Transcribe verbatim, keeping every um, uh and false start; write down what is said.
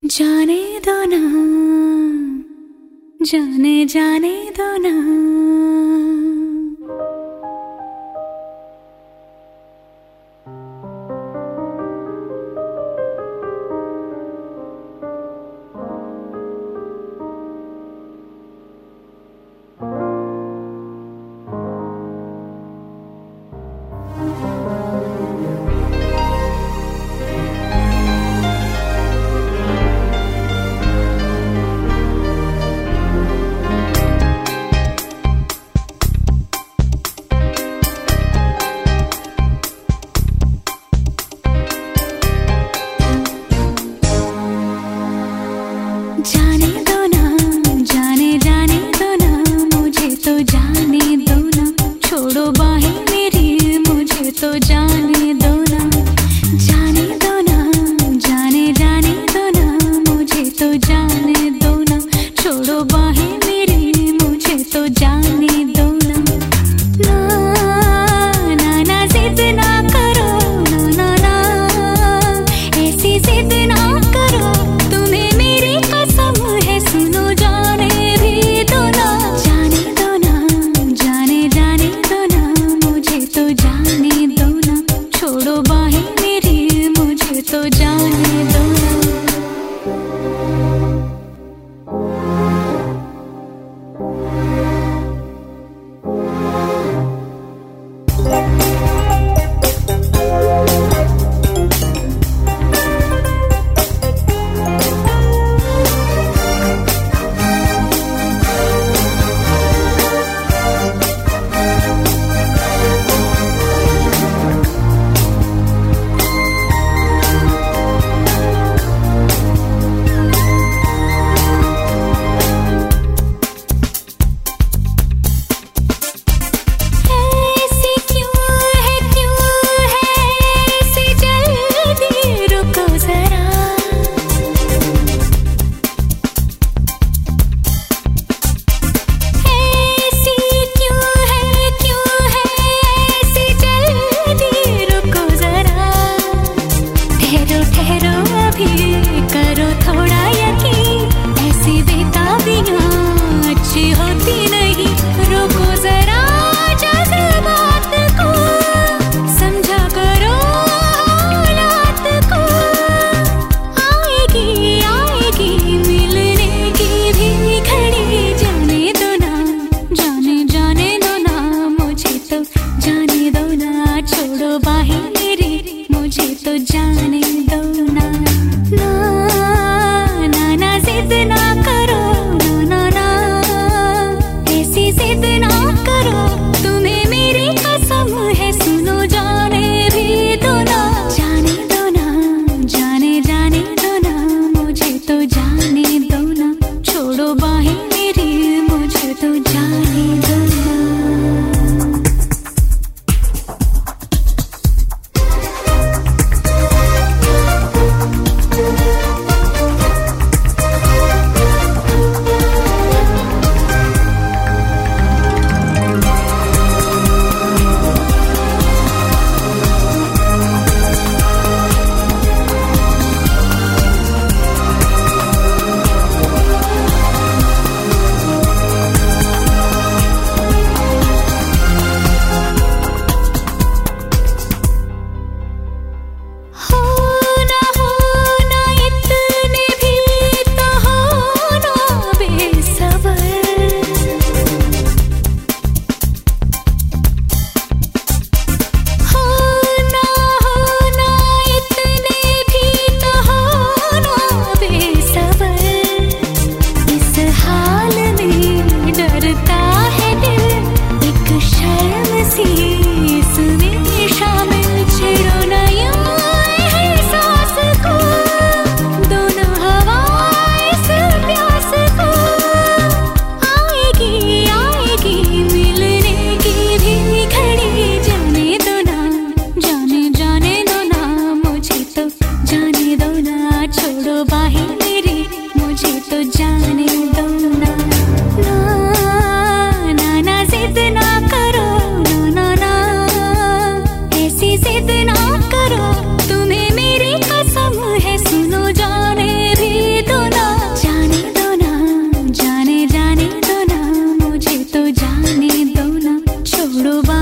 जाने दो ना, जाने जाने दो ना। जाने दो ना, जाने जाने दो ना, मुझे तो जाने दो ना, छोड़ो बाहें मेरी, मुझे तो जाने दो ना। जाने दो ना, जाने जाने दो ना, मुझे तो जाने दो ना, छोड़ो बाहें मेरी, मुझे तो जाने दो ना। ना ना ना जिद ना करो, ना ना ना ऐसी जिद ना करो, तुम्हें मेरी कसम है सुनो, जाने भी दो ना। जाने दो ना, जाने जाने दो ना, मुझे तो जाने दो ना, छोड़ो बाहें मेरी, मुझे तो जाने दो ना। करो थोड़ा यकीन, ऐसी बेताबियां अच्छी होती नहीं, रोको जरा जज्बात को, समझा करो हालात को, आएगी आएगी मिलने की भी घड़ी। जाने दो ना, जाने जाने दो ना, मुझे तो जाने दो ना, छोड़ो बाहें मेरी, मुझे तो जाने दो ना। ना ना ना जिद ना करो, ना ना ना ऐसी जिद ना करो, तुम्हें मेरी कसम है सुनो, जाने भी दो ना। जाने दो ना, जाने जाने दो ना, मुझे तो जाने दो ना, छोड़ो बाहें मेरी, मुझे तो जाने दो ना। जिद ना करो, तुम्हें मेरी कसम है सुनो, जाने भी छोड़ो